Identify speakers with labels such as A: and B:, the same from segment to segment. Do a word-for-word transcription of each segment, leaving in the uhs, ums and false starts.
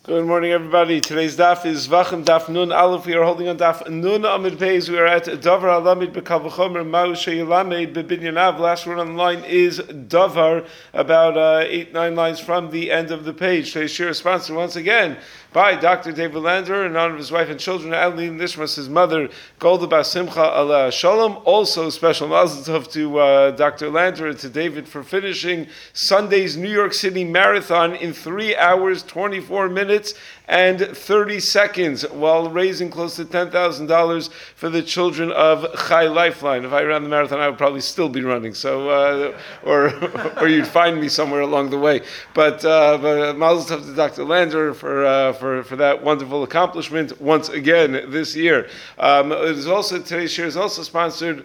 A: Good morning, everybody. Today's daf is Vachim Daf Nun Aleph. We are holding on daf Nun Amid Beis. We are at Davar Alamid B'Kal V'Chomer Ma'u Sheyilamed B'Binyanav. Last word on the line is Davar, about uh, eight, nine lines from the end of the page. Today's shir is sponsored once again by Doctor David Lander in honor of his wife and children, Adeline Nishmas, his mother, Golda Bas Simcha Ala Shalom. Also, special mazel tov to uh, Doctor Lander and to David for finishing Sunday's New York City Marathon in three hours, twenty-four minutes, and thirty seconds, while raising close to ten thousand dollars for the children of Chai Lifeline. If I ran the marathon, I would probably still be running, so uh, or or you'd find me somewhere along the way. But, uh, but mazel tov to Doctor Lander for, uh, for, for that wonderful accomplishment once again this year. Um, it is also, today's share is also sponsored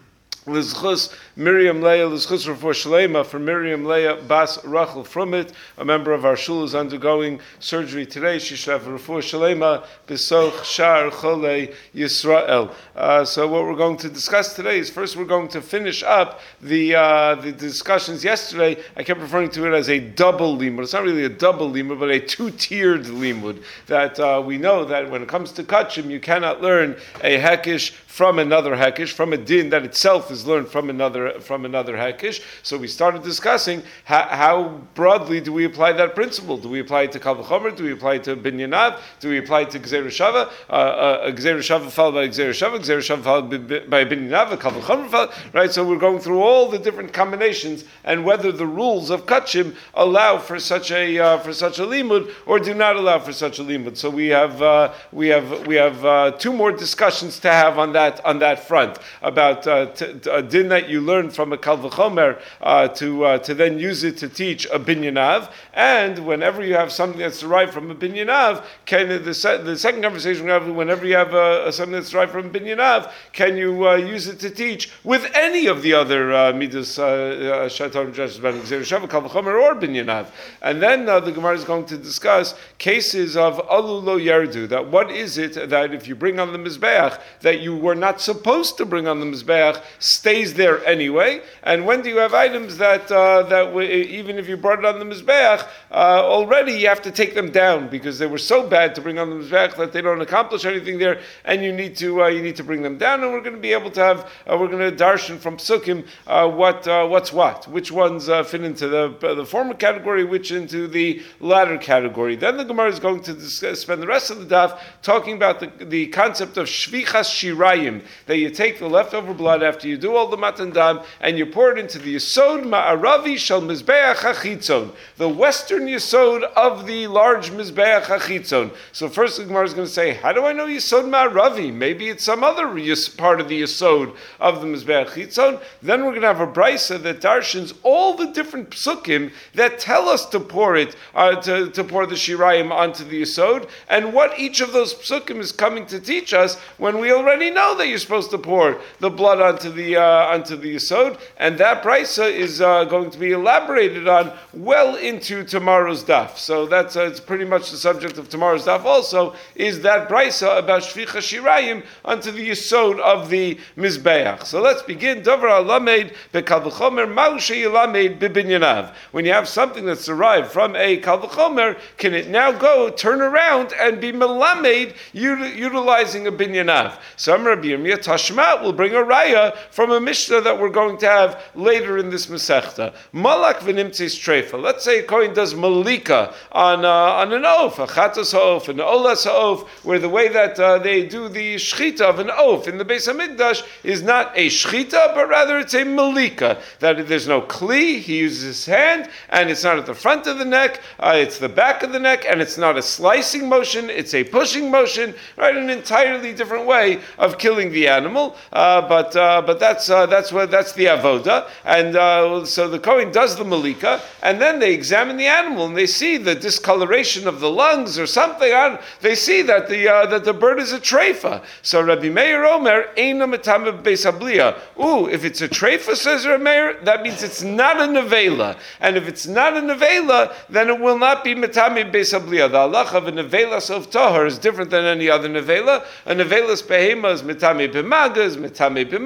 A: L'zchus Miriam Leah, L'zchus Refuah Shlema for Miriam Leah Bas Rachel Frumit, a member of our shul, is undergoing surgery today. She should have Refuah Shlema B'soch Shar Cholei Yisrael. Uh, so what we're going to discuss today is, first we're going to finish up the uh, the discussions yesterday. I kept referring to it as a double limud. It's not really a double limud, but a two-tiered limud. That uh, we know that when it comes to kachim, you cannot learn a hekish from another hekish, from a din that itself is learned from another from another hekish. So we started discussing how, how broadly do we apply that principle? Do we apply it to Kal V'Chomer? Do we apply it to Binyanav? Do we apply it to Gzeir Shava? Uh, uh, Gzeir Shava followed by Gzeir Shava, Gzeir Shava followed by Binyanav, Kal V'Chomer followed, right? So we're going through all the different combinations and whether the rules of Kachim allow for such a uh, for such a limud or do not allow for such a limud. So we have uh, we have we have uh, two more discussions to have on that on that front about uh, t- t- a din that you learn from a Kal V'Chomer uh, to uh, to then use it to teach a Binyanav, and whenever you have something that's derived from a Binyanav, can the, se- the second conversation we have, whenever you have uh, something that's derived from a Binyanav, can you uh, use it to teach with any of the other uh, midas Shatar Judges about Gzeir Shava, Kal V'Chomer, or Binyanav? And then uh, the Gemara is going to discuss cases of Alu Lo Yardu, that what is it that if you bring on the Mizbeach that you were not supposed to bring on the Mizbeach stays there anyway, and when do you have items that uh, that w- even if you brought it on the Mizbeach, uh, already you have to take them down because they were so bad to bring on the Mizbeach that they don't accomplish anything there, and you need to uh, you need to bring them down, and we're going to be able to have uh, we're going to darshan from Sukkim uh, what uh, what's what, which ones uh, fit into the uh, the former category, which into the latter category. Then the Gemara is going to discuss, spend the rest of the daf talking about the, the concept of shvichas shirayim, that you take the leftover blood after you do all the matan dam and you pour it into the yesod ma'aravi shel mizbeach hachitzon, the western yesod of the large mizbeach hachitzon. So first the Gemara is going to say, how do I know yesod ma'aravi? Maybe it's some other yes, part of the yesod of the mizbeach hachitzon. Then we're going to have a brisa that darshans all the different psukim that tell us to pour it, uh, to, to pour the shirayim onto the yesod, and what each of those psukim is coming to teach us when we already know that you're supposed to pour the blood onto the uh, onto the yesod, and that brisa is uh, going to be elaborated on well into tomorrow's daf. So that's uh, it's pretty much the subject of tomorrow's daf. Also, is that brisa about shvicha shirayim onto the yesod of the mizbeach. So let's begin. Davar alamed beKal V'Chomer ma'u sheyilamed b'binyanav. When you have something that's derived from a Kal V'Chomer, can it now go turn around and be melamed utilizing a binyanav? Some Rabbi Yirmiyah Tashma will bring a raya from a Mishnah that we're going to have later in this Masechta. Malak v'nimtzis treifa. Let's say a Kohen does malika on uh, on an oaf, a chatas ha'of, an olas ha'of, where the way that uh, they do the shchita of an oaf in the Beis Hamikdash is not a shchita, but rather it's a malika. That there's no kli, he uses his hand, and it's not at the front of the neck, uh, it's the back of the neck, and it's not a slicing motion, it's a pushing motion, right? An entirely different way of killing the animal. Uh, but uh, but that's uh, that's what that's the avoda, and uh, so the Kohen does the malika, and then they examine the animal and they see the discoloration of the lungs or something. On they see that the uh, that the bird is a treifa. So Rabbi Meir Omer eina metame beis habliya. Ooh, if it's a treifa, says Rabbi Meir, that means it's not a nevela, and if it's not a nevela, then it will not be metame beis habliya. The halacha of a nevela of tahar is different than any other nevela. A nevela's behema is metame b'maga, is metame b'masa.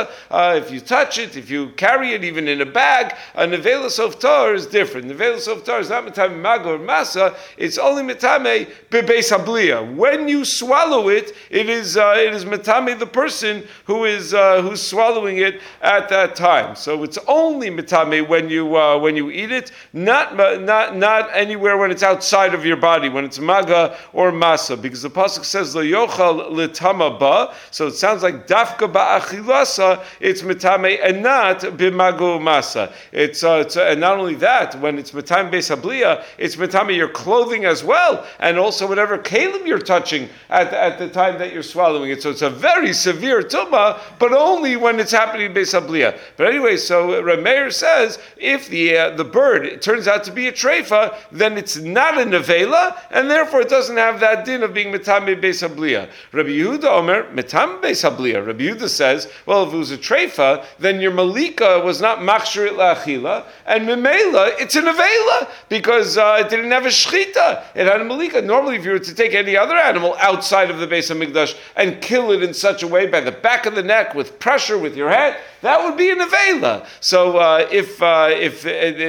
A: masa. Uh, if you touch it, if you carry it even in a bag, a nevela sof tar is different. Nevela sof tar is not mitame maga or masa. It's only mitame bebeis habliya. When you swallow it, it is uh, it is mitame the person who is uh, who's swallowing it at that time. So it's only mitame when you uh, when you eat it, not not not anywhere when it's outside of your body, when it's maga or masa, because the pasuk says lo yochal litama ba. So it sounds like dafka ba'achilasa. It's mitame and not bimago masa. It's, uh, it's uh, and not only that, when it's mitame beis habliya, it's mitame your clothing as well, and also whatever kalim you're touching at at the time that you're swallowing it. So it's a very severe tumah, but only when it's happening in beis habliya. But anyway, so Rameir says if the uh, the bird it turns out to be a treifa, then it's not a nevela, and therefore it doesn't have that din of being mitame beis habliya. Rabbi Yehuda Omer mitame beis habliya. Rabbi Yehuda says, well, if it was a treifa, then your malika was not machshir la'achila, and memela it's a nevela because uh, it didn't have a shchita. It had a malika. Normally, if you were to take any other animal outside of the Beis Hamikdash and kill it in such a way by the back of the neck with pressure with your head, that would be a nevela. So uh, if uh, if uh,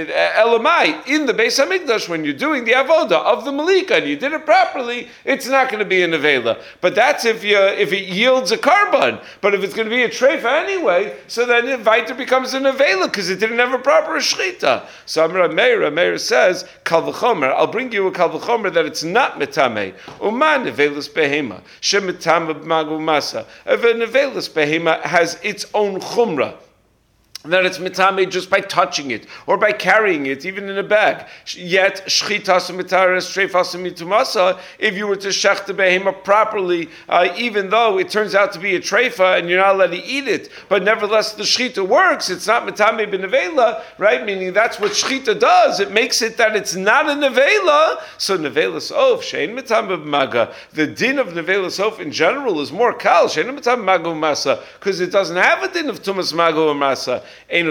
A: elamai in the Beis Hamikdash, when you're doing the avoda of the malika and you did it properly, it's not going to be a nevela. But that's if you if it yields a carbon. But if it's going to be a treifa anyway, so then it viter becomes a nevela because it didn't have a proper shchita. So Amar Meir, Meir says kal v'chomer. I'll bring you a kal v'chomer that it's not mitame. Uman nevelas behema shemitame b'magu masa. If a nevelas behema has its own chumrah, that it's mitame just by touching it or by carrying it, even in a bag. Yet shchitas mitaras treifas mitumasa. If you were to shech the behema properly, uh, even though it turns out to be a treifa and you're not allowed to eat it, but nevertheless the shchita works. It's not mitame b'nevela, right? Meaning that's what shchita does. It makes it that it's not a nevela. So nevela sof shein mitame b'maga. The din of nevela sof in general is more kal shein mitame maga masa because it doesn't have a din of tumas maga or masa. So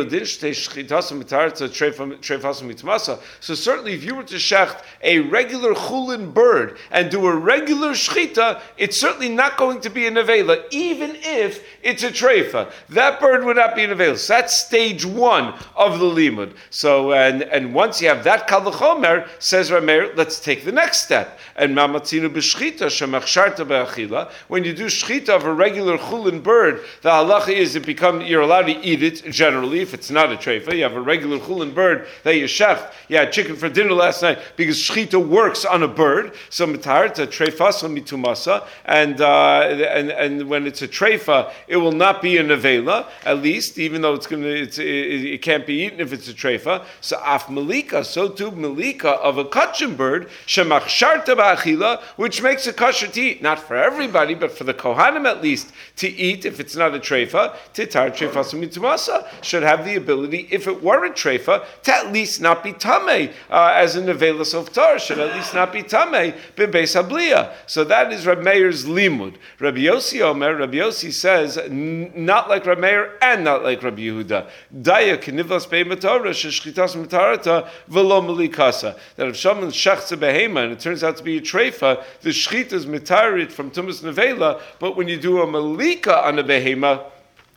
A: certainly if you were to shecht a regular chulin bird and do a regular shchita, it's certainly not going to be a nevela, even if it's a treifa. That bird would not be a nevela. So that's stage one of the limud. So and and once you have that kal v'chomer, says Rameir, let's take the next step. And mamatzinu b'shchita shemachsharta be'achila. When you do shchita of a regular chulin bird, the halacha is it become you're allowed to eat it generally. If it's not a treifa, you have a regular chulin bird that you shecht. You had chicken for dinner last night because shchita works on a bird. So mitar it's a treifasa mitumasa, and uh, and and when it's a treifa, it will not be a nevela. At least, even though it's gonna, it's, it, it can't be eaten if it's a treifa. So af malika, so too malika of a kachim bird shemachsharta ba'achila, which makes it kosher to eat, not for everybody, but for the kohanim at least to eat if it's not a treifa. Titar treifasa mitumasa should have the ability, if it were a treifa, to at least not be tamei, uh, as a nevelas of tar, should at least not be tamei b'beis habliya. So that is Reb Meir's limud. Rabbi Yossi Omer, Rabbi Yossi says, n- not like Reb Meir and not like Rabbi Yehuda. Daya kinivlas be'ematorah sheshchitas metarata v'lo melikasa. That if someone shechts a behema and it turns out to be a treifa, the shchita is mitarit from tumas nevela, but when you do a malika on a behema,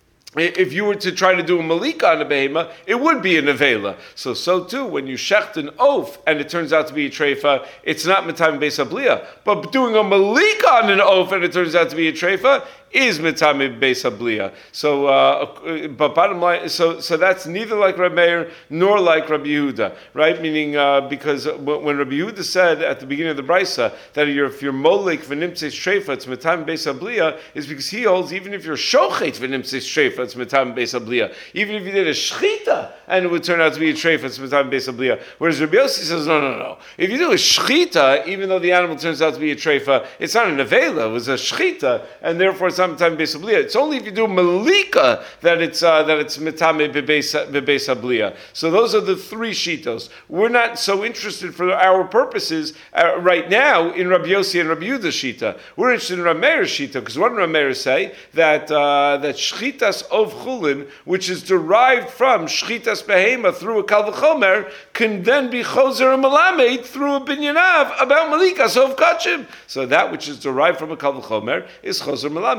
A: if you were to try to do a malika on a behema, it would be a nevela. So, so too, when you shecht an oaf and it turns out to be a treifa, it's not mitame beis habliya. But doing a malika on an oaf and it turns out to be a treifa is mitame beis habliya. So, uh, but bottom line, so so that's neither like Rabbi Meir nor like Rabbi Yehuda, right? Meaning, uh, because when Rabbi Yehuda said at the beginning of the brisa that you're, if you're molik v'nimtzeis treifa, it's mitame beis habliya, is because he holds even if you're shochet v'nimtzeis treifa, it's mitame beis habliya. Even if you did a shchita and it would turn out to be a treifa, it's mitame beis habliya. Whereas Rabbi Yossi says, no, no, no. If you do a shchita, even though the animal turns out to be a treifa, it's not a nevela, it was a shchita, and therefore it's not mitame beis habliya. It's only if you do malika that it's uh, that it's mitame bebeis habliya. So those are the three shitos. We're not so interested for our purposes uh, right now in Rabbi Yossi and Rabbi Yehuda's shita. We're interested in Rabbi Meir's shita because what did Rabbi Meir say? That uh, that shchitas of chulin, which is derived from shchitas behema through a kal v'chomer, can then be choser and malamed through a binyanav about malikas of kachim. So that which is derived from a kal v'chomer is choser malamed.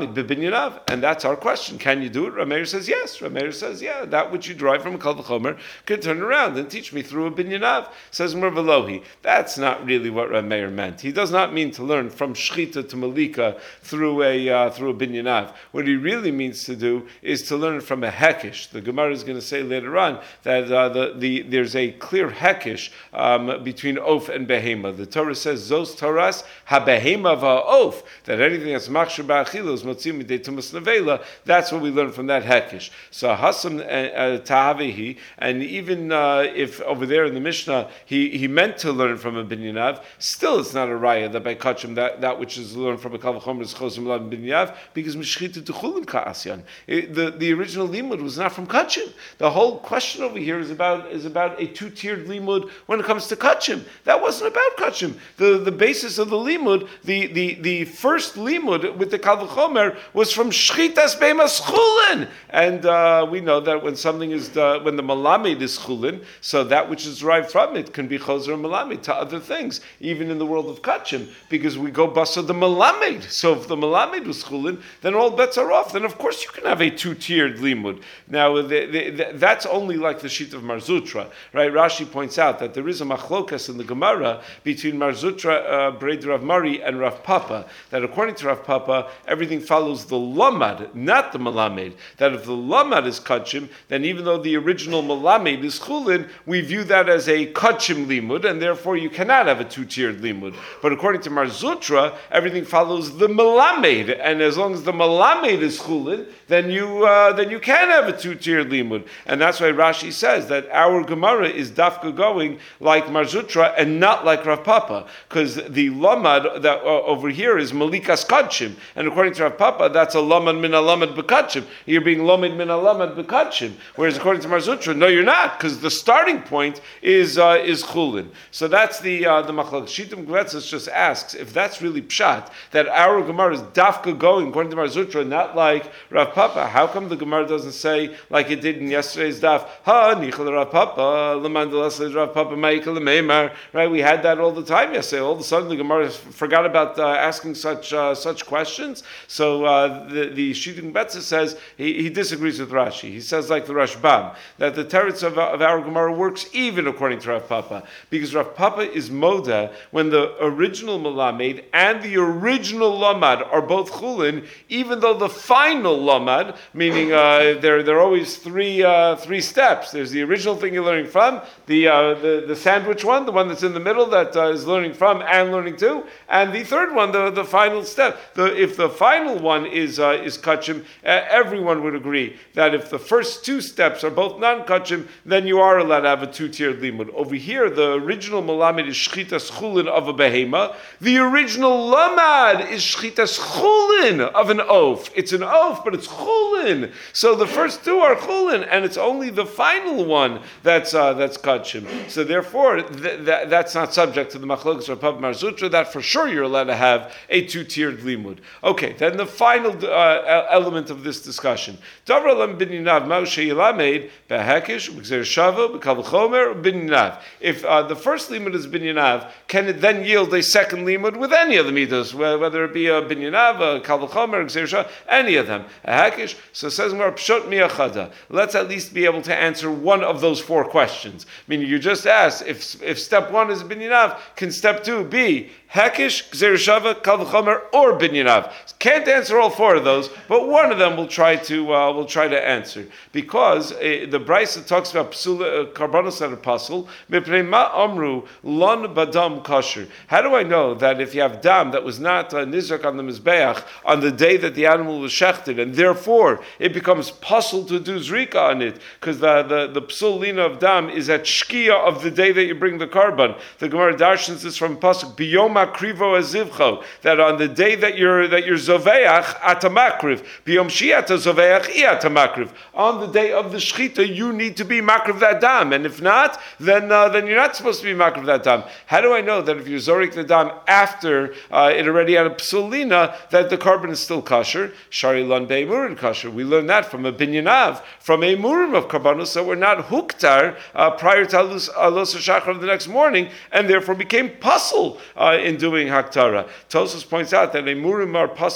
A: Lamed Bibinyanav, and that's our question. Can you do it? Rameir says yes. Rameir says, yeah, that which you derive from a Kal V'chomer could turn around and teach me through a Binyanav. Says Mer Velohi. That's not really what Rameir meant. He does not mean to learn from Shchita to Malika through a uh, through a Binyanav. What he really means to do is to learn from a Hekish. The Gemara is going to say later on that uh, the, the there's a clear Hekish um, between Oaf and Behema. The Torah says, Zos Toras ha-Behema va-Oaf, that anything that's Machshir ba'achila is Motzim midei Tumas Nevela. That's what we learn from that Hekish. So Hasam Tahavehi, and even uh, if over there in the Mishnah he, he meant to learn from a Binyanav, still it's not a raya that by Kachim that, that which is learned from a Kal V'chomer is Chosim Lav Binyanav, because Mishchita Tuchulin Ka'asyan. The the original limud was not from Kachim. The whole question over here is about is about a two-tiered limud when it comes to Kachim. That wasn't about Kachim. The the basis of the limud, the the, the first limud with the Kal V'chomer was from Shchitas Beimas Chulin, and uh, we know that when something is the, when the Malamed is Chulin, so that which is derived from it can be Choser and Malamed to other things, even in the world of Kachim, because we go basa the Malamed. So if the Malamed was Chulin, then all bets are off. Then of course you can have a two-tiered limud. Now the, the, the, that's only like the sheet of Marzutra, right? Rashi points out that there is a machlokas in the Gemara between Marzutra, uh, Breid Rav Mari, and Rav Papa. That according to Rav Papa, everything follows the Lamad, not the Malamed. That if the Lamad is Kachim, then even though the original Malamed is Chulin, we view that as a Kachim limud, and therefore you cannot have a two-tiered limud. But according to Marzutra, everything follows the Malamed, and as long as the Malamed is Chulin, then you uh, then you can have a two-tiered limud. And that's why Rashi says that our Gemara is dafka going like Marzutra and not like Rav Papa, because the Lamad that uh, over here is Malikas Kachim, and according to Rav Papa, that's a Lamad min a Lamad b'Kachim. You're being Lamad min a Lamad b'Kachim, whereas according to Marzutra, no, you're not, because the starting point is uh, is Chulin. So that's the uh, the Machlok. Shitim Gvetzes just asks if that's really pshat, that our Gemara is dafka going according to Marzutra, not like Rav Papa. How come the Gemara doesn't say like it did in yesterday's daf? Ha nichel Rav Papa, lemandalas Rav Papa ma'ikal lemeimar. Right, we had that all the time yesterday. All of a sudden, the Gemara forgot about uh, asking such uh, such questions. So uh, the the Shitim Betza says he, he disagrees with Rashi. He says like the Rashbam that the teretz of, of our Gemara works even according to Rav Papa, because Rav Papa is moda when the original Malamed and the original Lamad are both Chulin, even though the final Lamad, meaning uh, there there are always three uh, three steps. There's the original thing you're learning from, the uh, the the sandwich one, the one that's in the middle that uh, is learning from and learning to, and the third one, the, the final step. The, if the final one is uh, is Kachim, uh, everyone would agree that if the first two steps are both non-Kachim, then you are allowed to have a two-tiered limud. Over here, the original Malamed is Shchitas Chulin of a Behema. The original Lamad is Shchitas Chulin of an Oaf. It's an Oaf, but it's Chulin. So the first two are Chulin, and it's only the final one that's uh, that's Kachim. So therefore, th- th- that's not subject to the Machlokes or Pab Marzutra. That for sure you're allowed to have a two-tiered limud. Okay, then the final uh, element of this discussion. Davar lam binyanav Moshe Yilamed behekish b'gzer shava b'kal v'chomer binyanav. If uh, the first limud is binyanav, can it then yield a second limud with any of the midos, whether it be a binyanav, a kal v'chomer, gzer shava, any of them? A hekish. So says more pshut miachada. Let's at least be able to answer one of those four questions. Meaning, you just asked if if step one is binyanav, can step two be Hekish, Gzer Shava, Kal V'chomer, or Binyanav? Can't answer all four of those, but one of them we'll try to uh, we'll try to answer, because uh, the Brisa talks about Psula Karbanos at a Pasul Mipnei Ma Amru Lon Badam Kosher. How do I know that if you have dam that was not uh, nizrak on the mizbeach on the day that the animal was shechted, and therefore it becomes pasul to do zrika on it, because the the the psulina of dam is at shkia of the day that you bring the karban. The Gemara darshans is from pasuk biyom akrivo azivcho, that on the day that you're that you're zoveach atamakriv biyom shiata zoveach iatamakriv, on the day of the shchita you need to be makriv that dam, and if not, then uh, then you're not supposed to be makriv that dam. How do I know that if you zorik the dam after uh, it already had a psulina, that the carbon is still kosher? Shari lan be'imurin kosher. We learn that from a binyanav, from a murim of karbanos that were not huktar uh, prior to alos shachar of the next morning, and therefore became pasul uh, in doing haktara. Tosfos points out that a murim are pasul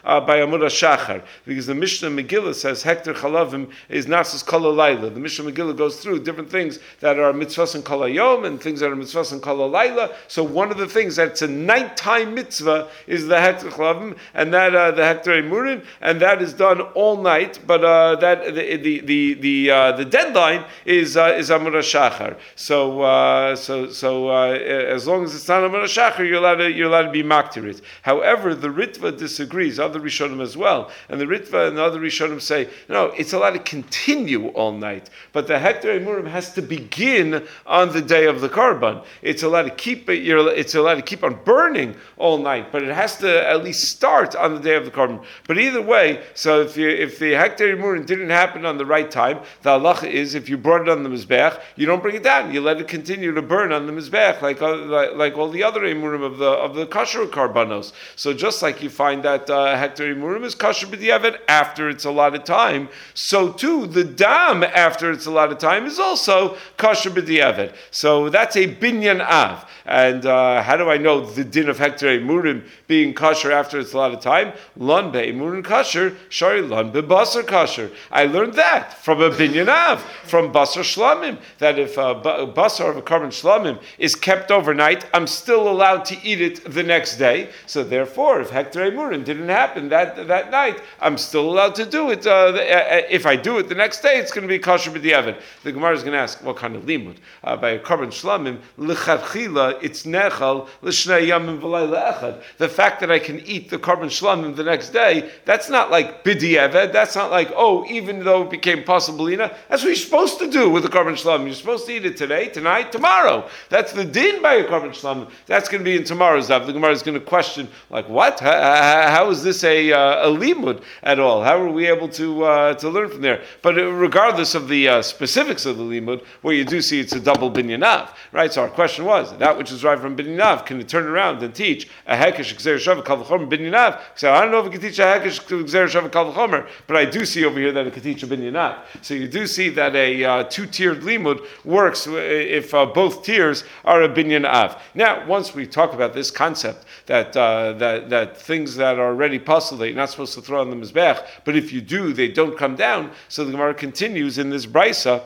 A: uh, by Amud HaShachar, because the Mishnah Megillah says Hekter Chalavim is Nasas Kol HaLayla. The Mishnah Megillah goes through different things that are mitzvahs and Kol HaYom and things that are mitzvahs and Kol HaLayla. So one of the things that's a nighttime mitzvah is the Hekter Chalavim, and that uh, the Hekter Emurim, and that is done all night. But uh, that the the the the, uh, the deadline is uh, is Amud HaShachar. So uh, so so uh, as long as it's not Amud HaShachar, you're allowed to you're allowed to be maktir it. However, the Ritva disagrees. Other Rishonim as well, and the Ritva and the other Rishonim say no, it's allowed to continue all night, but the Hekter Emurim has to begin on the day of the Karban. It's allowed to keep it. You're, it's allowed to keep on burning all night, but it has to at least start on the day of the Karban. But either way, so if you, if the Hekter Emurim didn't happen on the right time, the halacha is if you brought it on the mizbech, you don't bring it down. You let it continue to burn on the mizbech, like like, like all the other Emurim of the of the kosher karbanos. So just like you find that uh, Hekter Emurim is kosher b'diavad after it's allotted time, so too the dam after it's allotted time is also kosher b'diavad. So that's a binyan av. And uh, how do I know the din of Hekter Emurim being kosher after it's allotted time? Lon be'emurim kosher, shari lon be'basar kosher. I learned that from a binyan av, from basar shlamim, that if a basar of a carbon shlamim is kept overnight, I'm still allowed to eat it the next day. So therefore, if Hekter Emurim didn't happen that that night, I'm still allowed to do it. Uh, if I do it the next day, it's going to be kosher b'diavad. The Gemara is going to ask, what kind of limud? Uh, by a carbon shlamim, l'chadchila, it's nechal, l'shnei yamim v'layla echad. The fact that I can eat the carbon shlamim the next day, that's not like b'diavad. That's not like, oh, even though it became possibilina, that's what you're supposed to do with the carbon shlamim. You're supposed to eat it today, tonight, tomorrow. That's the din by a carbon shlamim. That's going to be in tomorrow's daf. The Gemara is going to question, like, what? How, how is this a, uh, a limud at all? How are we able to uh, to learn from there? But regardless of the uh, specifics of the limud, where you do see it's a double binyanav, right? So our question was, that which is right from binyanav, can it turn around and teach a hekesh gzer shav kal v'chomer binyanav? So I don't know if it can teach a hekesh gzer shav kal v'chomer, but I do see over here that it can teach a binyanav. So you do see that a uh, two-tiered limud works if uh, both tiers are a binyan av. Now, once we talk about this concept that uh, that that things that are already possible that you're not supposed to throw on the mizbech, but if you do, they don't come down. So the Gemara continues in this brisa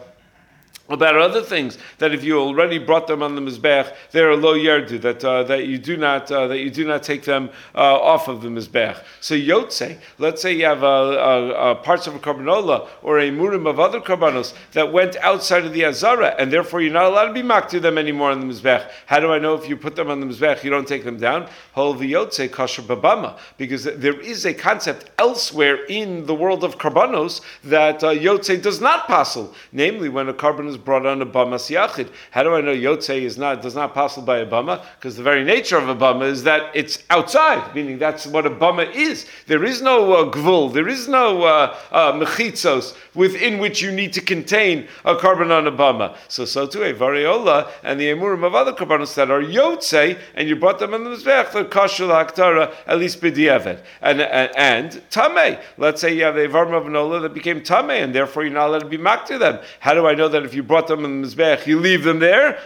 A: about other things that if you already brought them on the mizbech, they're a lo yerdu, that uh, that you do not uh, that you do not take them uh, off of the mizbech. So yotze, let's say you have a, a, a parts of a karbanola or a murim of other karbanos that went outside of the azara, and therefore you're not allowed to be maktir them anymore on the mizbech. How do I know if you put them on the mizbech, you don't take them down? Hol v'yotze kasher babama, because there is a concept elsewhere in the world of karbanos that uh, yotze does not passel, namely when a karban is brought on a bamas yachid. How do I know yotze is not does not passel by a bama? Because the very nature of a bama is that it's outside, meaning that's what a bama is. There is no uh, gvul, there is no uh, uh, mechitzos within which you need to contain a carbon on a bama. So so too a variola and the emurim of other karbanos that are yotze, and you brought them on the mizbech, they're kasher laktara at least b'diavad. And and, and tamei. Let's say you have a varma of anola that became tamei, and therefore you're not allowed to be maktir them. How do I know that if you brought them in the mizbech, you leave them there?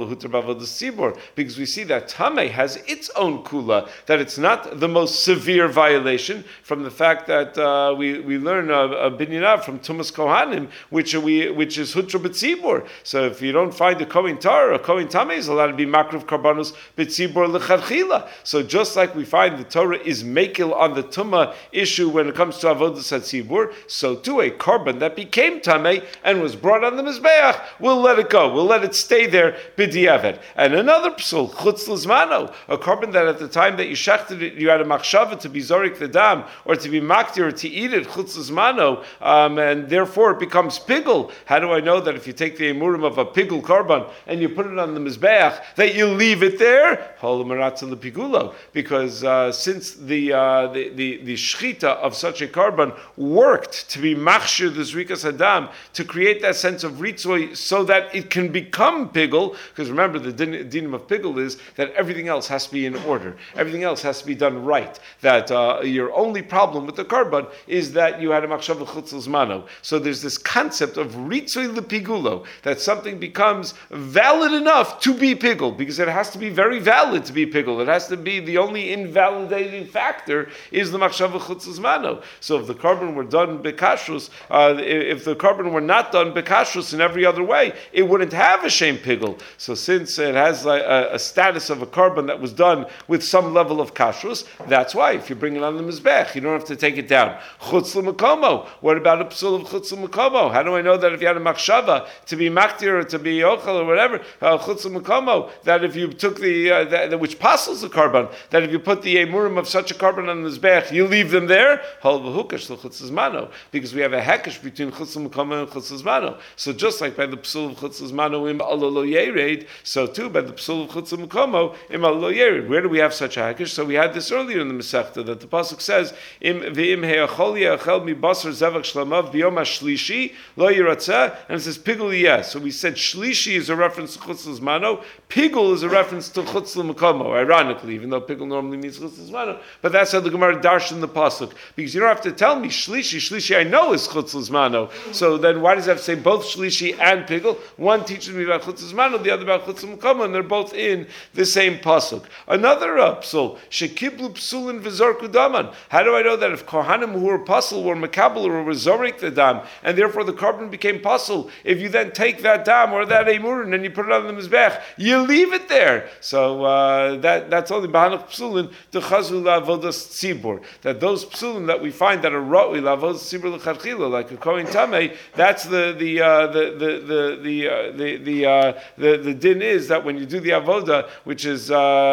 A: Because we see that tamei has its own kula, that it's not the most severe violation, from the fact that uh, we we learn a, a binyanav from Tumas Kohanim, which we which is hutra b'tzibur. So if you don't find a kohen tar, a kohen tamei is allowed to be makruv karbanos b'tzibur l'chadchila. So just like we find the Torah is makil on the tuma issue when it comes to avodas hatzibur, so too a karban that became tamei and was brought on the mizbech, we'll let it go. We'll let it stay there b'diavad. And another psul, chutz l'zmano, a carbon that at the time that you shechted it, you had a machshava to be zorik the dam, or to be maktir, or to eat it, chutz l'zmano, um, and therefore it becomes pigul. How do I know that if you take the emurim of a pigul carbon and you put it on the mizbeach, that you leave it there? Because uh, since the, uh, the, the, the shchita of such a carbon worked to be machshir the zrikas hadam, to create that sense of ritzvah orally so that it can become pigul, because remember the din, dinim of pigul is that everything else has to be in order. Everything else has to be done right. That uh, your only problem with the korban is that you had a machshava chutz l'zmano. So there's this concept of ritzui lepigulo, that something becomes valid enough to be pigul, because it has to be very valid to be pigul. It has to be the only invalidating factor is the machshava chutz l'zmano. So if the korban were done bekashrus, uh, if the korban were not done bekashrus in every other way, it wouldn't have a shame pigul. So since it has a, a status of a korban that was done with some level of kashrus, that's why if you bring it on the mizbech, you don't have to take it down. Chutz l'makomo. What about a psul of chutz l'makomo? How do I know that if you had a machshava to be maktir or to be yochel or whatever, uh, chutz l'makomo, that if you took the, uh, the, the which passes the korban, that if you put the emurim of such a korban on the mizbech, you leave them there? Hol v'hukash l'chutz l'zmano, because we have a hekesh between chutz l'makomo and chutz l'zmano. So just like by the psul of chutz l'zmano im alo lo yered, so too by the psul of chutz l'makomo im alo lo yered. Where do we have such a hekesh? So we had this earlier in the Masechta that the pasuk says im v'im he'achol ye'achel mi basar zevach shlamav b'yom hashlishi lo yiratzeh, and it says pigul yes. So we said shlishi is a reference to chutz l'zmano, pigul is a reference to chutz l'makomo. Ironically, even though pigul normally means chutz l'zmano, but that's how the Gemara darshan in the pasuk, because you don't have to tell me shlishi. Shlishi I know is chutz l'zmano. So then why does it have to say both shlishi and pigul? One teaches me about chutz l'zmano, the other about chutz l'makomo, and they're both in the same pasuk. Another uh, psul shekiblu psulin v'zorku daman. How do I know that if kohanim who were pasul were makabel or were zorik the dam, and therefore the korban became pasul? If you then take that dam or that emurin and you put it on the mizbech, you leave it there. So uh, that that's only b'hanach psulin to chazu la'avodas tzibur. That those psulin that we find that are roi la'avodas tzibur l'chadchila, like a kohen tamei, that's the the uh, the the the the uh, the the, uh, the the din is that when you do the avoda, which is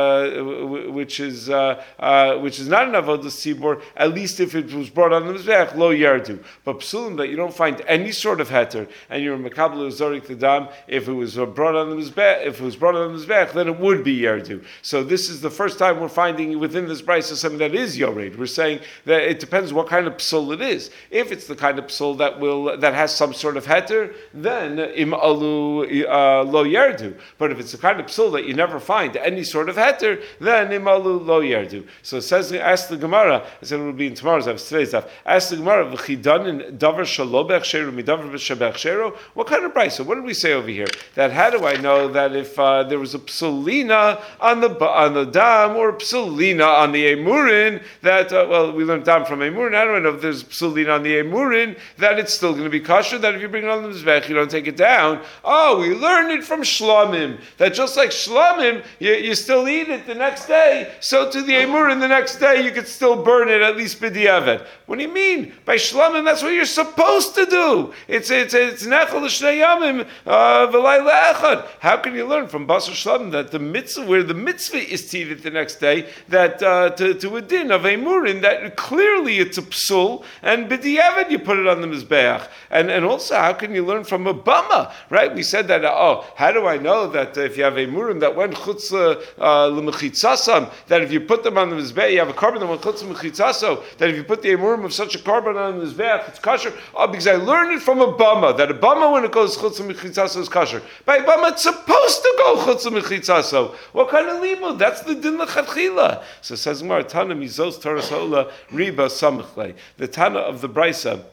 A: uh, which is uh, uh, which is not an avodah tzibur, at least if it was brought on the mizbech, lo yardu. But psulim that you don't find any sort of heter, and you're makabel zorik the dam, if it was brought on the mizbech, if it was brought on the mizbech, then it would be yardu. So this is the first time we're finding within this brayso something that is yored. We're saying that it depends what kind of psul it is. If it's the kind of psul that will that has some sort of heter, then im alu uh, lo yardu. But if it's the kind of psul that you never find any sort of heter, then im alu lo yardu. So it says, ask the Gemara, I said it will be in tomorrow's daf, today's daf. Ask the Gemara, v'chidan in davar shalobech sheru midavar b'shabech sheru. What kind of brayso? What did we say over here? That how do I know that if uh, there was a psulina on the on the dam or a psulina on the emurin, that uh, well we learned dam from emurin. I don't know if there's psulina on the emurin, that it's still going to be kosher. That if you bring it on the mizbech, you don't take it down. Oh, we learned it from shlamim. That just like shlamim, you, you still eat it the next day. So to the emurin the next day, you could still burn it at least b'diavad. What do you mean by shlamim? That's what you're supposed to do. It's it's it's nechol l'shnei yamim v'layla echad. How can you learn from basar shlamim that the mitzvah, where the mitzvah is to eat it the next day, that uh, to, to a din of emurin that clearly it's a psul, and b'diavad you put it on the mizbeach, and and also how can you learn from a bama? Right? We said that. Uh, oh, how do I know that uh, if you have emurim that went chutz l'mechitzasam, that if you put them on the mizbeach, you have a korban that went chutz l'mechitzaso, that if you put the emurim of such a korban on the mizbeach, it's kosher. Oh, because I learned it from a bama, that a bama when it goes chutz l'mechitzaso is kosher. By a bama, it's supposed to go chutz l'mechitzaso. What kind of limud? That's the din l'chadchila. So says Gemara, Tana mizos Torah sola riba samichle. The Tana of the Brisa,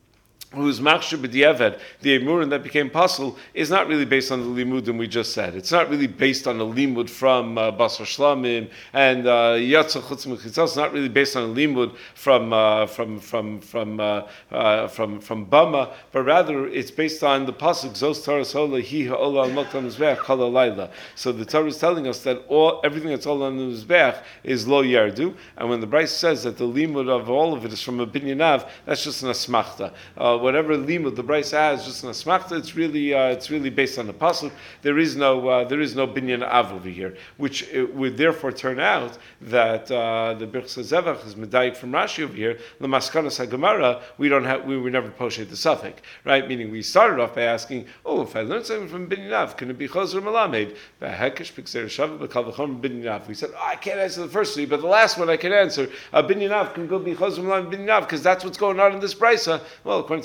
A: whose machshir b'diavad, the emurin that became pasul, is not really based on the limudim we just said. It's not really based on a limud from uh, basar shlamim and yatsa chutz mechitzas. It's not really based on a limud from uh, from from from uh, uh, from from bama, but rather it's based on the pasuk zos Torah sola hi ha'ola al moktam mizbeach kol halayla. So the Torah is telling us that all everything that's all on the mizbeach is lo yardu, and when the Bryce says that the limud of all of it is from a binyanav, that's just an asmachta. Uh, whatever limud the Bryce has, just an asmachta, it's really uh, it's really based on the pasuk. There is no uh, there is no binyan av over here, which it would therefore turn out that uh, the Birchas Zevach is medayik from Rashi over here. The Maskanas HaGemara, we don't have we were never poshet the suffix, right? Meaning we started off by asking, oh, if I learned something from binyan av, can it be choser malamed? We said, oh, I can't answer the first three, but the last one I can answer. Uh, binyan av can go be choser malamed binyan av because that's what's going on in this brisa. Well, according to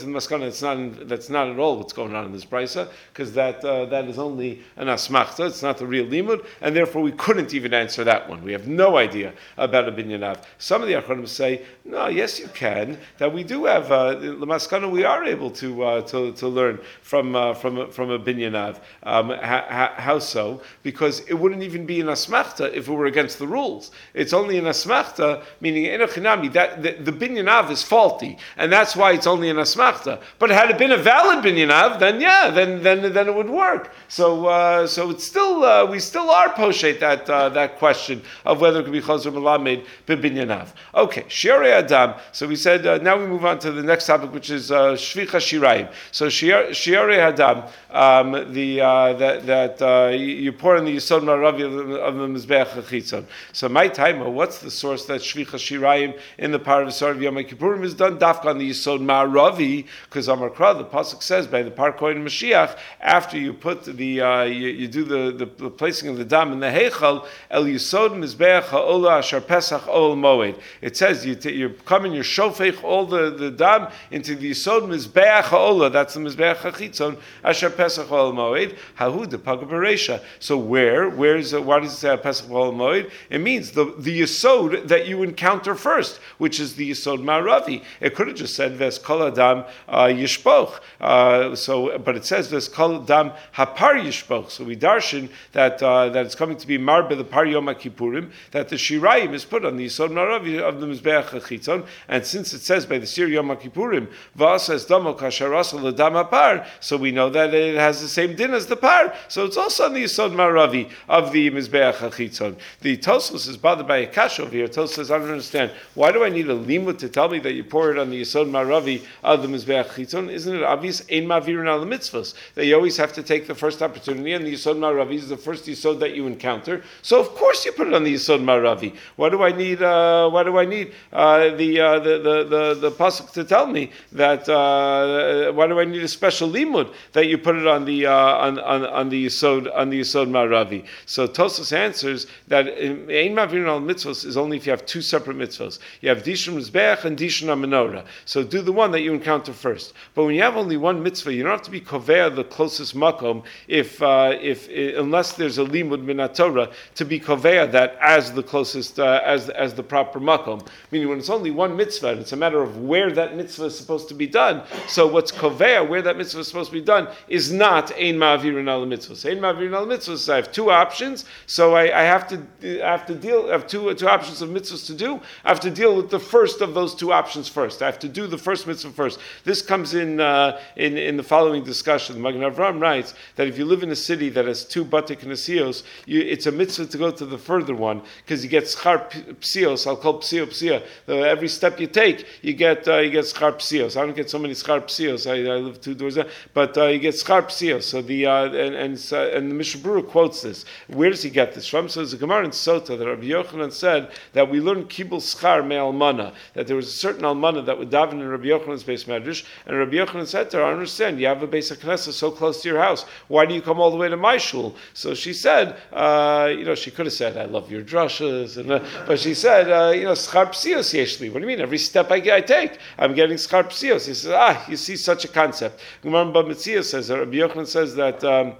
A: the maskana, it's not in, that's not at all what's going on in this brisa, because that uh, that is only an asmachta. It's not the real limud, and therefore we couldn't even answer that one. We have no idea about a binyanav. Some of the achronim say, no, yes, you can. That we do have uh, the maskana. We are able to uh, to to learn from uh, from a, from a binyanav. Um, ha, how so? Because it wouldn't even be an asmachta if it were against the rules. It's only an asmachta, meaning enochinami, that the, the binyanav is faulty, and that's why it's only an asmachta. But had it been a valid binyanav, then yeah, then then then it would work. So uh, so it's still uh, we still are poshet that uh, that question of whether it could be chazor melamed binyanav. Okay, shirei adam. So we said uh, now we move on to the next topic, which is uh, shvicha shirayim. So shirei adam, um, the uh, that that uh, you pour in the yisod maravi of the mizbeach hachitzon. So my time, what's the source that shvicha shirayim in the part of the of Yom Kippurim is done dafka on the yisod maravi? Because Amar Kra, the pasuk says by the par kohen Mashiach, after you put the uh, you, you do the, the, the placing of the dam in the heichal el yisod mizbeach ha'ola asher pesach ol moed. It says you t- you're coming, you're shofech all the, the dam into the yisod mizbeach ha'ola. That's the mizbeach hachitzon asher pesach ol moed. Hahu de pagaberesha. So where where is uh, why does it say pesach ol moed? It means the the yisod that you encounter first, which is the yisod maravi. It could have just said ves kol adam yishpoch. Uh, so, but it says ves kol adam hapar yishpoch. So we darshan that uh, that it's coming to be marbe the par Yom Kippurim, that the shirayim is put on the yisod maravi of the mizbeach hachitzon, and since it says by the sir Yom Kippurim v'asas damo kasharasal l'dam hapar, so we know that it has the same din as the par. So it's also on the yisod maravi of the mizbeach hachitzon. The Tosfos is bothered by a kasha over here. Tosfos says, I don't understand. Why do I need a limud to tell me that you pour it on the yisod maravi of the mizbeach hachitzon? Isn't it obvious? Ein mavirin al mitzvos, that you always have to take the first opportunity, and the yisod maravi is the first yisod that you encounter. So of course you put it on the yisod maravi. Why do I need? Uh, why do I need uh, the, uh, the the the the pasuk to tell me that? Uh, why do I need a special limud that you put it on the uh, on, on on the yisod on the yisod maravi? So Tosfos answers that ein mavirin al mitzvos is only if you have two separate mitzvos. You have dishon mizbeach and dishon menorah. So do the one that you encounter first. But when you have only one mitzvah, you don't have to be kovea the closest makom if uh, if uh, unless there's a limud min Torah to be kovea that as the closest uh, as as the proper makom. Meaning when it's only one mitzvah, and it's a matter of where that mitzvah is supposed to be done. So what's kovea where that mitzvah is supposed to be done is not ein ma'avirin al mitzvahs. Ein ma'avirin al mitzvahs. I have two options, so I, I have to I have to deal. I have two two options of mitzvahs to do. I have to deal with the first of those two options first. I have to do the first mitzvah first. This comes in uh, in in the following discussion. The Magen Avraham writes that if you live in a city that has two bate knesios, it's a mitzvah to go to the further one because you get schar psios. I'll call psio psia. Uh, every step you take, you get uh, you get schar psios. I don't get so many schar psios. I, I live two doors down, but uh, you get schar psios. So the uh, and and, uh, and the Mishnah Berurah quotes this. Where does he get this from? So there's a Gemara in Sota that Rabbi Yochanan said that we learned kibul schar me almana, that there was a certain almana that would daven in Rabbi Yochanan's base medrash, and Rabbi Yochanan said to her, I understand, you have a base of Knesset so close to your house. Why do you come all the way to my shul? So she said, uh, you know, she could have said, I love your drushes, and, uh, but she said, uh, you know, schar psios yeshli. What do you mean? Every step I, I take, I'm getting schar psios. He says, ah, you see such a concept. Gemara Bava Metzia says that Rabbi Yochanan says that um,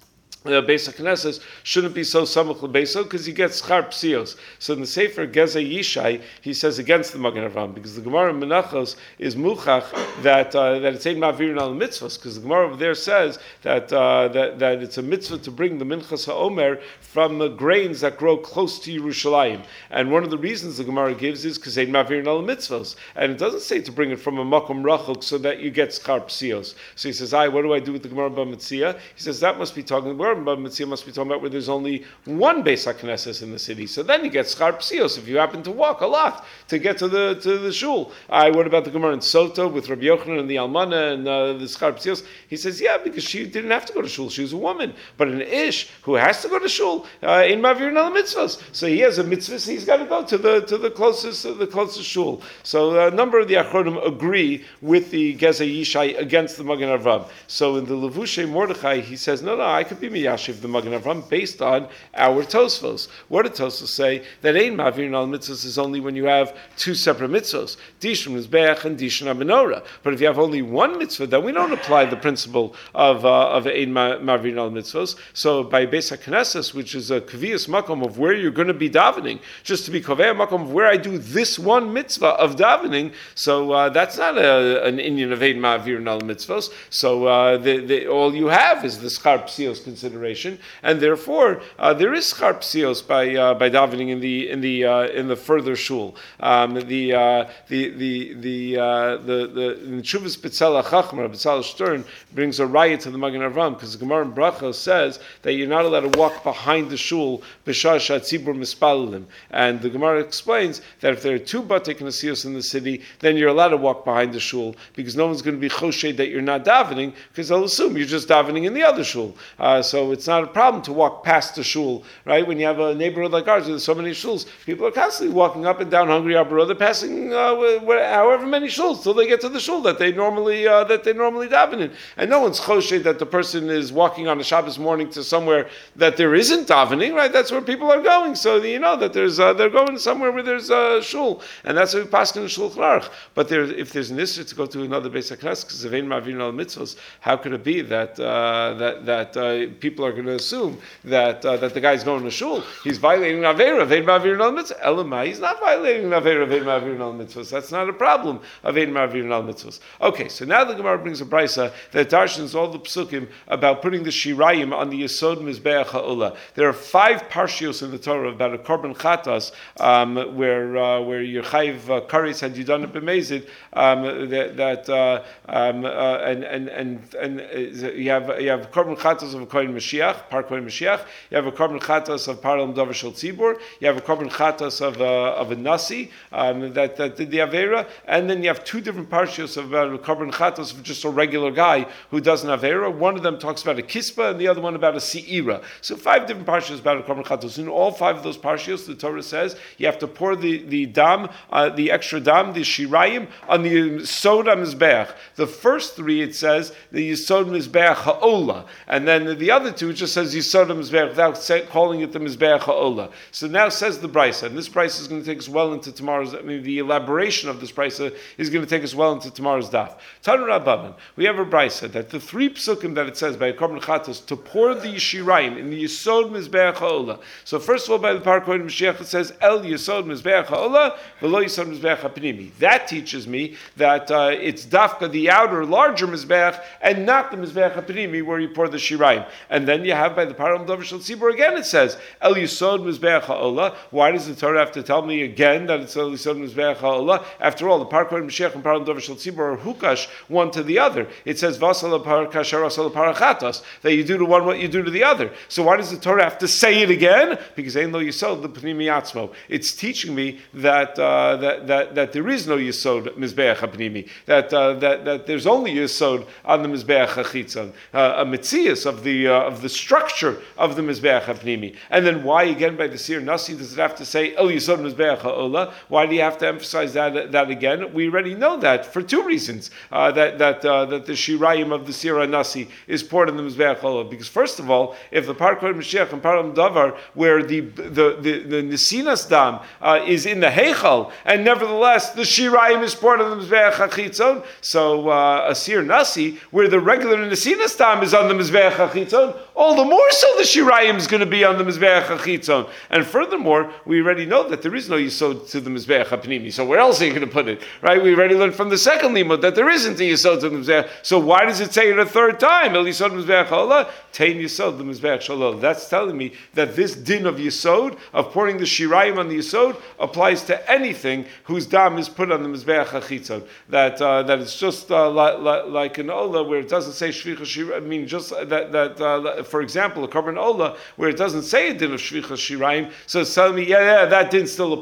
A: the Beis HaKnesses shouldn't be so samach lebeso because he gets schar psios. So in the Sefer Geza Yishai, he says against the Magen Avraham because the Gemara in Menachos is muchach that uh, that it's ein ma'avirin al mitzvahs because the Gemara over there says that uh, that that it's a mitzvah to bring the minchas haomer from the grains that grow close to Yerushalayim. And one of the reasons the Gemara gives is because ein ma'avirin al mitzvahs, and it doesn't say to bring it from a makom rachok so that you get schar psios. So he says, "I what do I do with the Gemara Bava Metzia?" He says that must be talking about. Bava Metzia must be talking about where there's only one Beis HaKnesses in the city. So then you get schar psios if you happen to walk a lot to get to the to the shul. I what about the Gemara in Soto with Rabbi Yochanan and the Almana and uh, the schar psios? He says, yeah, because she didn't have to go to shul. She was a woman. But an ish who has to go to shul in ma'avirin al mitzvahs, so he has a mitzvah. So he's got to go to the to the closest uh, the closest shul. So a number of the achronim agree with the Geza Yishai against the Magen Avraham. So in the Levushay Mordechai, he says, no, no, I could be Pnimi Yashiv the Magen Avram based on our Tosfos. What did Tosfos say? That Ein Mavirin al Mitzvos is only when you have two separate mitzvos, Dishon Mizbeach and Dishon Menorah. But if you have only one mitzvah, then we don't apply the principle of uh, of Ein Mavirin al Mitzvos. So by Beis HaKnesses, which is a Kvias Makom of where you're going to be davening, just to be Kovei Makom of where I do this one mitzvah of davening, so uh, that's not a, an Indian of Ein Mavirin al Mitzvos. So uh, the, the, all you have is the Schar Psios consideration, and therefore uh, there is Schar Psios by uh, by davening in the in the uh, in the further shul. Um, the, uh, the the the uh, the the in Shuvas Betzalel Chachmar, Betzalel Stern brings a riot to the Magen Avram because the Gemara in Bracha says that you're not allowed to walk behind the shul b'shah shatzibur mispalalim, and the Gemara explains that if there are two Batei Knesios in the city, then you're allowed to walk behind the shul because no one's going to be choshed that you're not davening because they'll assume you're just davening in the other shul. Uh, so it's not a problem to walk past the shul, right? When you have a neighborhood like ours, there's so many shuls, people are constantly walking up and down Hungry Arbor, they're passing uh, however many shuls till they get to the shul that they normally uh, that they normally daven in, and no one's choshed that the person is walking on a Shabbos morning to somewhere that there isn't davening, right? That's where people are going, so you know that there's uh, they're going somewhere where there's a uh, shul, and that's what we pass in the Shulchan Aruch. But there, if there's an issue to go to another Beis HaKnesses because of Ein Mavirin al Mitzvos, how could it be that uh, that that uh, people are going to assume that uh, that the guy's going to shul, he's violating Avera of Ein Mavirin al Mitzvos? Elamai, he's not violating Avera of Ein Mavirin al Mitzvos. That's not a problem of Ein Mavirin al Mitzvos. Okay, so now the Gemara brings a brisa that darshans all the psukim about putting the shirayim on the Yesod Mizbeach Ha'olah. There are five parshios in the Torah about a korban chatas um, where uh, where your chayiv uh, kares had you done it b'mezid um, that, that uh, um, uh, and and and and uh, you have you have korban chatas of a kohen Mashiach, par kohen Mashiach. You have a korban chatas of param davar shel tzibur. You have a korban chatas of uh, of a nasi um, that that did the avera, and then you have two different parshios about a korban chatas of just a regular guy who does an avera. One of them talks about a kispa, and the other one about a seira. So five different parshios about a korban chatas. In all five of those parshios, the Torah says you have to pour the the dam, uh, the extra dam, the shirayim on the Yisod HaMizbeach. The first three it says the Yisod Mizbeach Ha'olah, and then the other two it just says Yisod HaMizbeach without say, calling it the Mizbeach Ha'olah. So now says the brisa, and this brisa is going to take us well into tomorrow's. I mean, the elaboration of this brisa is going to take us well into tomorrow's daf. Tanu Rabbanan, we have a brisa that the three psukim that it says by a korban chatas to pour the shirayim in the Yisod Mizbeach Ha'olah. So first of all, by the par kohen Mashiach it says El Yisod Mizbeach Ha'olah v'lo Yisod Mizbeach Ha'pnimi. That teaches me that uh, it's dafka the outer larger mizbeach and not the mizbeach ha'pnimi where you pour the shirayim. And then you have by the param davar shel tzibur again it says El Yisod Mizbeach Ha'olah. Why does the Torah have to tell me again that it's El Yisod Mizbeach Ha'olah? After all, the par kohen Mashiach and param davar shel tzibur are hukash one to the other. It says vasal par kasher vasal parachatos that you do to one what you do to the other. So why does the Torah have to say it again? Because ain't no Yisod the pnimi atzmo. It's teaching me that uh, that that that there is no Yisod Mizbeach HaPnimi, that uh, that that there's only Yisod on the Mizbeach HaChitzon, uh, a mitzias of the uh, of the structure of the Mizbeach HaPnimi. And then why again by the Sir Nasi does it have to say El Yisod Mizbeach HaOlah? Why do you have to emphasize that that again? We already know that for two reasons. Uh, that that uh, that the Shirayim of the Sir Nasi is poured in the Mizbeach HaOlah. Because first of all, if the Par Kohen Mashiach and Param Davar, where the the the, the Nesinas Dam uh, is in the Heichal, and nevertheless the Shirayim is poured on the Mizbeach HaChitzon, so uh, a Sir Nasi, where the regular Nesinas Dam is on the Mizbeach HaChitzon, all the more so the Shirayim is going to be on the Mizbeach HaChitzon. And furthermore, we already know that there is no Yisod to the Mizbeach HaPnimi, so where else are you going to put it? Right? We already learned from the second limud that there isn't a Yisod to the Mizbeach. So why does it say it a third time? El Yisod Mizbeach HaOlah, Tein Yisod the Mizbeach Shalol. That's telling me that this din of Yisod, of pouring the Shirayim on the Yisod, applies to anything whose dam is put on the Mizbeach HaChitzon. That uh, that it's just uh, like, like, like an Olah where it doesn't say Shvicha Shirayim. I mean, just that, that uh, for example, a Korban Olah where it doesn't say a din of Shvicha Shirayim, so it's telling me, yeah, yeah, that din still applies.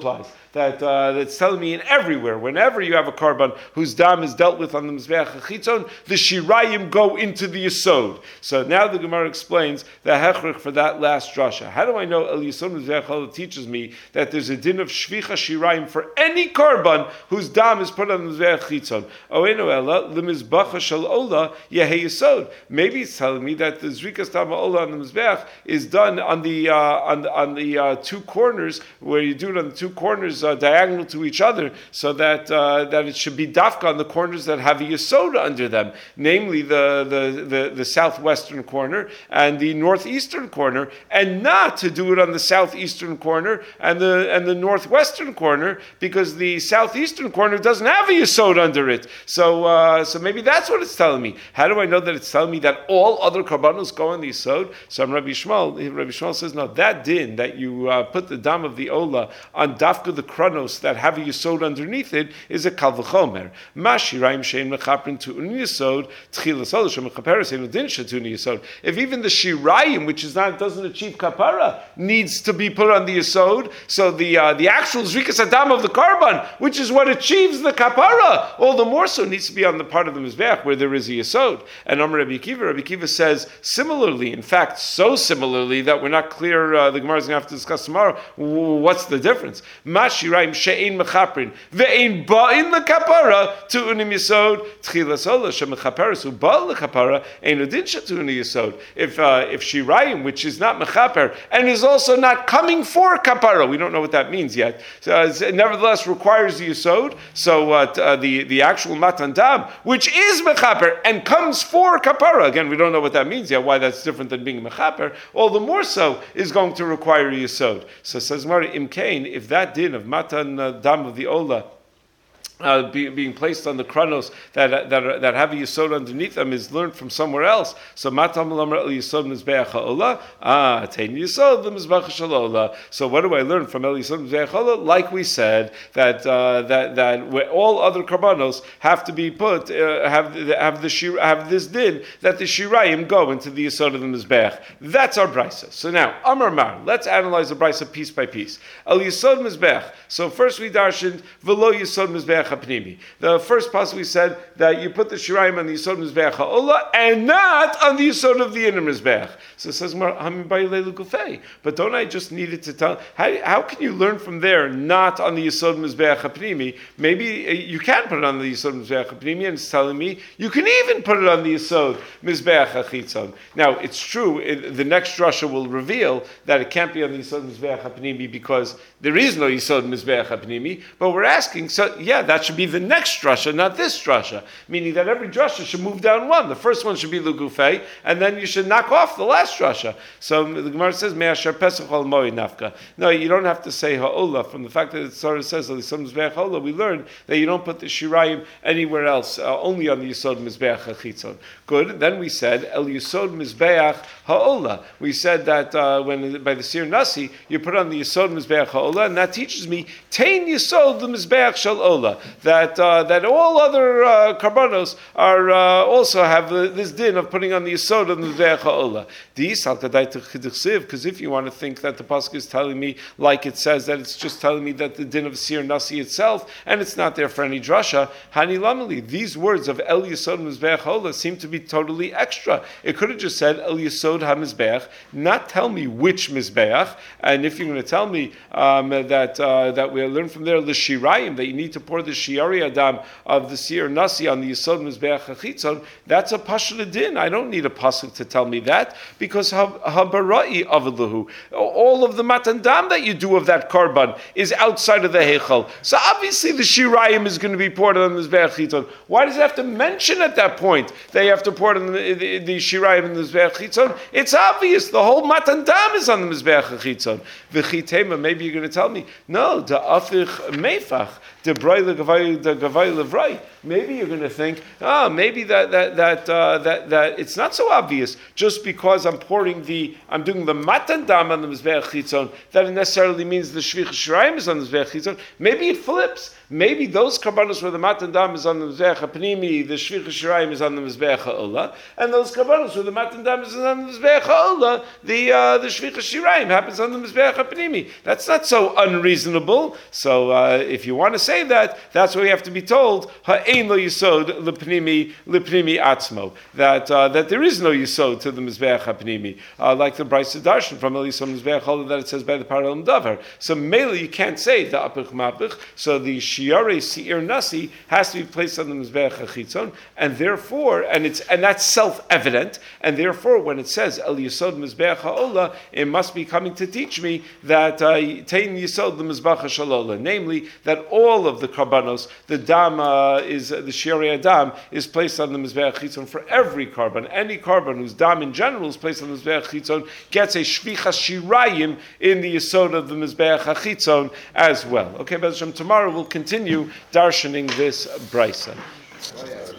A: that uh, that's telling me in everywhere, whenever you have a korban whose dam is dealt with on the Mizbeach HaChitzon, the Shirayim go into the Yesod. So now the Gemara explains the hechrich for that last drasha. How do I know El Yesod Mizbeach HaOlah teaches me that there's a din of Shvicha Shirayim for any korban whose dam is put on the Mizbeach HaChitzon? Oenu Ela, L'Mizbacha Shel Ola, Yehei Yesod. Maybe it's telling me that the Zrikas Tam Ola on the Mizbeach is done on the uh, on the, on the uh, two corners, where you do it on the two corners uh, diagonal to each other, so that uh, that it should be dafka on the corners that have a yesod under them, namely the, the, the, the southwestern corner and the northeastern corner, and not to do it on the southeastern corner and the and the northwestern corner, because the southeastern corner doesn't have a yesod under it. So uh, so maybe that's what it's telling me. How do I know that it's telling me that all other karbanos go on the yesod? So Rabbi Shmuel, Rabbi Shmuel says, no, that din that you uh, put the dam of the ola on dafka the kronos that have a yesod underneath it is a kal v'chomer. Mashirayim shein mechaprin to un yesod tchilas ola shemechaperes ein din shetun yesod. If even the shirayim, which is not doesn't achieve kapara, needs to be put on the yesod, so the uh, the actual zrikas adam of the karban, which is what achieves the kapara, all the more so needs to be on the part of the mizbeach where there is a yesod. And Amar Rabbi Akiva, Rabbi Akiva says similarly, in fact, so similarly that we're not clear. Uh, the Gemara is going to have to discuss tomorrow. What's the difference? Mashirayim she'ein mechaprin ve'ein ba'in lekapara to unim yesod tchilas ola shemechaperes hu ba'al lekapara ein udin shetun yesod. If uh, if shirayim, which is not mechaper and is also not coming for kapara, we don't know what that means yet. So, uh, it nevertheless requires the yesod. So uh, t- uh, the the actual matan dam, which is mechaper and comes for kapara, again we don't know what that means yet. Why that's different than being mechaper, all the more so is going to require yesod. So says Mari Imkain, if that din of matan uh, dam of the ola Uh, be, being placed on the kronos that uh, that uh, that have a yesod underneath them is learned from somewhere else. So matam l'amar el yesod mizbeach ha'ola, ah, tein yesod l'mizbeach shalola. So what do I learn from el yesod mizbeach ha'ola? Like we said, that uh, that that where all other karbanos have to be put uh, have have the shir, have this din that the shirayim go into the yesod of the mizbeach. That's our brisa. So now Amar Mar, let's analyze the brisa piece by piece. El yesod mizbeach. So first we darshaned v'lo yesod mizbeach. The first passage we said that you put the shirayim on the yesod mizbeach ha'ola and not on the yesod of the inner mizbeach. So it says, but don't I just need it to tell? How, how can you learn from there not on the yesod mizbeach ha'pnimi? Maybe you can put it on the yesod mizbeach ha'pnimi, and it's telling me you can even put it on the yesod mizbeach hachitzon. Now it's true. It, the next drasha will reveal that it can't be on the yesod mizbeach ha'pnimi because there is no yesod mizbeach ha'pnimi. But we're asking, so yeah, that should be the next drasha, not this drasha. Meaning that every drasha should move down one. The first one should be l'gufei, and then you should knock off the last drasha. So the Gemara says, "Me'asher pesach al moi nafka." No, you don't have to say ha'ola. From the fact that it sort of says l'yisod mizbeach ha'ola, we learned that you don't put the shirayim anywhere else, uh, only on the yisod mizbeach hachitzon. Good. Then we said el yisod mizbeach ha'ola. We said that uh, when by the sir nasi you put on the yisod mizbeach ha'ola, and that teaches me tein yisod the mizbeach shel ola. That uh, that all other uh, karbanos are uh, also have uh, this din of putting on the yesod of the mizbeach ha'ola. Because if you want to think that the pasuk is telling me, like it says, that it's just telling me that the din of sir nasi itself, and it's not there for any drasha, hani lamali. These words of el yesod mizbeach ha'ola seem to be totally extra. It could have just said el yesod ha-mizbeach, not tell me which mizbeach. And if you're going to tell me um, that uh, that we learn from there l'shirayim that you need to pour the shiari adam of the sir nasi on the yesod mizbeach hachitzon, that's a pashut din. I don't need a pasuk to tell me that, because habarai avalahu, all of the matan dam that you do of that karban is outside of the heichal. So obviously the shirayim is going to be poured on the mizbeach hachitzon. Why does it have to mention at that point that you have to pour it on the, the, the shirayim in the mizbeach hachitzon? It's obvious. The whole matan dam is on the mizbeach hachitzon. V'chitema, maybe you're going to tell me, no, the afich meifach, the broile gavai the gavai levrai. maybe you're going to think, oh, maybe that that that uh, that that it's not so obvious just because I'm pouring the, I'm doing the matan dam on the mizbeach chitzon, that it necessarily means the shvicha shirayim is on the mizbeach chitzon. Maybe it flips. Maybe those karbanos where the matan dam is on the mizbeach hapnimi, the shvicha shirayim is on the mizbeach ha'olah, and those karbanos where the matan dam is on the mizbeach ha'olah, the uh, the shvicha shirayim happens on the mizbeach hapnimi. That's not so unreasonable. So uh, if you want to say that, that's what we have to be told. Ha'ein lo yisod lepnimi lepnimi atzmo. That uh, that there is no yisod to the mizbeach hapnimi, uh, like the Brisa Darshan from Elisam mizbeach ha'olah that it says by the parallel davar. So mainly you can't say the apich mapich. So the shiare seir nasi has to be placed on the mizbeach hachitzon, and therefore, and it's and that's self-evident, and therefore, when it says el yisod mizbeach ha'olah, it must be coming to teach me that tein uh, yisod the mizbeach ha'shalolah, namely that all of the karbanos, the dam uh, is uh, the shiare adam is placed on the mizbeach hachitzon for every karban. Any karban whose dam in general is placed on the mizbeach hachitzon gets a shvicha shirayim in the yisod of the mizbeach hachitzon as well. Okay, Bez Hashem, tomorrow we'll continue darshaning this brisa.